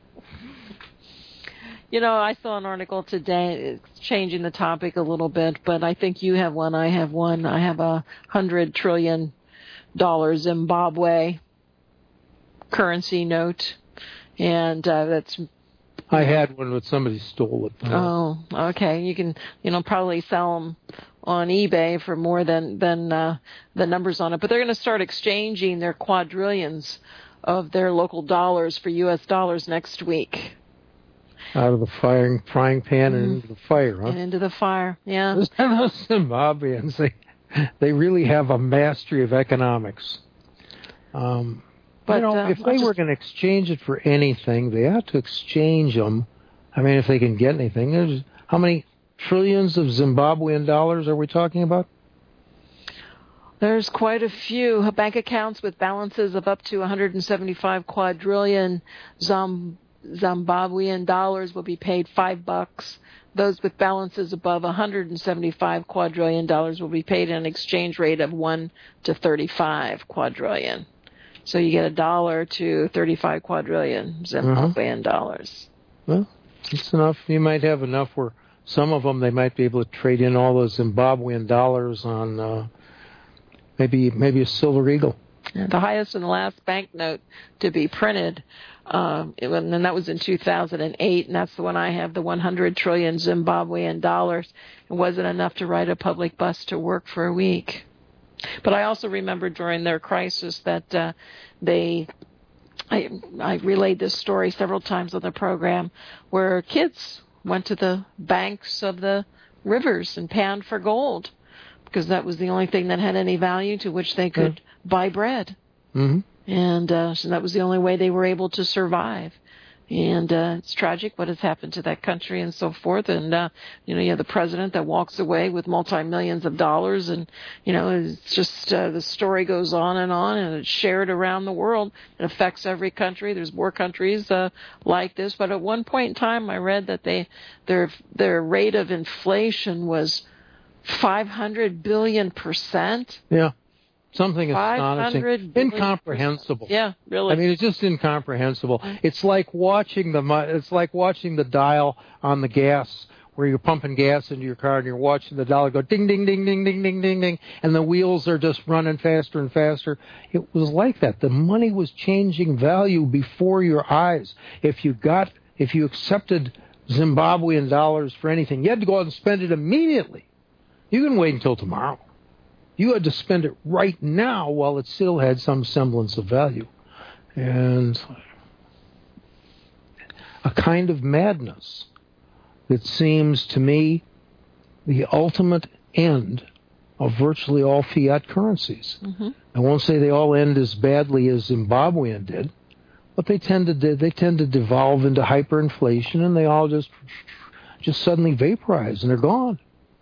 You know, I saw an article today, it's changing the topic a little bit, but I think you have one, I have one. I have a hundred trillion dollar Zimbabwe currency note, and uh, that's... I had one, but somebody stole it. Oh, okay. You can, you know, probably sell them on eBay for more than than uh, the numbers on it. But they're going to start exchanging their quadrillions of their local dollars for U S dollars next week. Out of the firing frying pan mm-hmm. and into the fire, huh? And into the fire, yeah. Those Zimbabweans, they they really have a mastery of economics. Um. But, you know, uh, if they just... were going to exchange it for anything, they ought to exchange them. I mean, if they can get anything. There's, how many trillions of Zimbabwean dollars are we talking about? There's quite a few. Bank accounts with balances of up to one hundred seventy-five quadrillion Zim- Zimbabwean dollars will be paid five bucks. Those with balances above one hundred seventy-five quadrillion dollars will be paid at an exchange rate of one to thirty-five quadrillion. So you get a dollar to thirty-five quadrillion Zimbabwean uh-huh. dollars. Well, it's enough. You might have enough where some of them, they might be able to trade in all those Zimbabwean dollars on uh, maybe maybe a Silver Eagle. Yeah, the highest and last banknote to be printed, um, it, and that was in two thousand eight, and that's the one I have, the one hundred trillion Zimbabwean dollars. It wasn't enough to ride a public bus to work for a week. But I also remember during their crisis that uh, they, I, I relayed this story several times on the program, where kids went to the banks of the rivers and panned for gold because that was the only thing that had any value to which they could mm-hmm. buy bread. Mm-hmm. And uh, so that was the only way they were able to survive. And uh, it's tragic what has happened to that country and so forth. And, uh, you know, you have the president that walks away with multi-millions of dollars. And, you know, it's just uh, the story goes on and on, and it's shared around the world. It affects every country. There's more countries uh, like this. But at one point in time, I read that they their their rate of inflation was five hundred billion percent. Yeah. Something astonishing, incomprehensible. Yeah, really. I mean, it's just incomprehensible. It's like watching the it's like watching the dial on the gas, where you're pumping gas into your car and you're watching the dial go ding, ding, ding, ding, ding, ding, ding, ding, and the wheels are just running faster and faster. It was like that. The money was changing value before your eyes. If you got, if you accepted Zimbabwean dollars for anything, you had to go out and spend it immediately. You couldn't wait until tomorrow. You had to spend it right now while it still had some semblance of value. And a kind of madness that seems to me the ultimate end of virtually all fiat currencies. Mm-hmm. I won't say they all end as badly as Zimbabwean did, but they tend to they tend to devolve into hyperinflation, and they all just just suddenly vaporize and they're gone.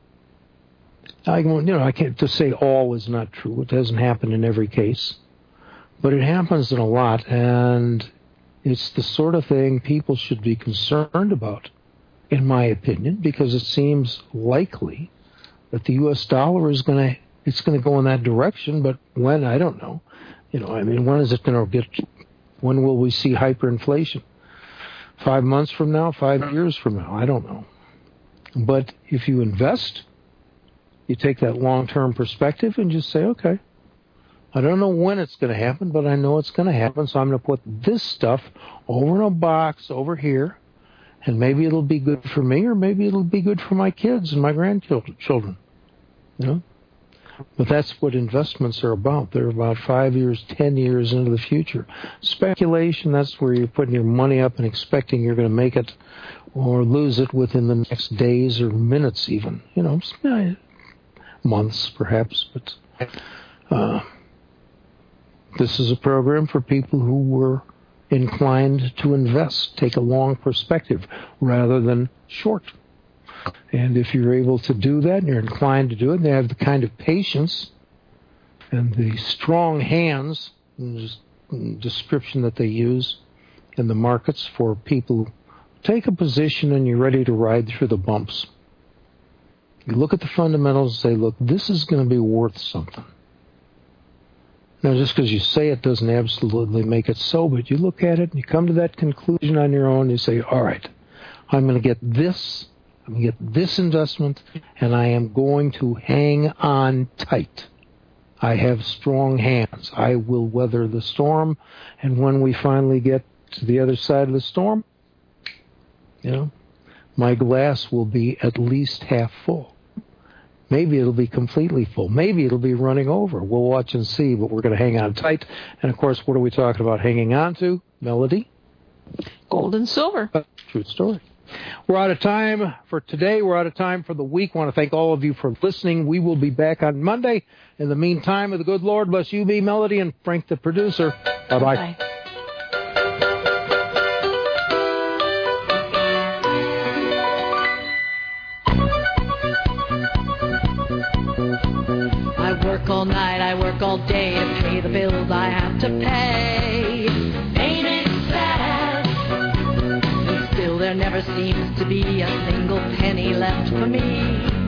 I you know I can't to say all is not true. It doesn't happen in every case, but it happens in a lot, and it's the sort of thing people should be concerned about, in my opinion, because it seems likely that the U S dollar is going to it's going to go in that direction. But when, I don't know. You know, I mean, when is it going to get? When will we see hyperinflation? Five months from now? Five years from now? I don't know. But if you invest, you take that long-term perspective and just say, okay, I don't know when it's going to happen, but I know it's going to happen, so I'm going to put this stuff over in a box over here, and maybe it'll be good for me, or maybe it'll be good for my kids and my grandchildren. You know? But that's what investments are about. They're about five years, ten years into the future. Speculation, that's where you're putting your money up and expecting you're going to make it or lose it within the next days or minutes even. You know, months perhaps. But uh, this is a program for people who were inclined to invest, take a long perspective rather than short. And if you're able to do that and you're inclined to do it, and they have the kind of patience and the strong hands, description that they use in the markets for people who take a position and you're ready to ride through the bumps. You look at the fundamentals and say, look, this is going to be worth something. Now, just because you say it doesn't absolutely make it so, but you look at it and you come to that conclusion on your own and you say, all right, I'm going to get this I'm going to get this investment, and I am going to hang on tight. I have strong hands. I will weather the storm, and when we finally get to the other side of the storm, you know, my glass will be at least half full. Maybe it'll be completely full. Maybe it'll be running over. We'll watch and see, but we're going to hang on tight. And, of course, what are we talking about hanging on to? Melody? Gold and silver. True story. We're out of time for today. We're out of time for the week. I want to thank all of you for listening. We will be back on Monday. In the meantime, may the good Lord bless you, B. Melody, and Frank the producer. Bye-bye. Bye. I work all night, I work all day to pay the bills I have to pay. Ain't it sad? And still there never seems to be a single penny left for me.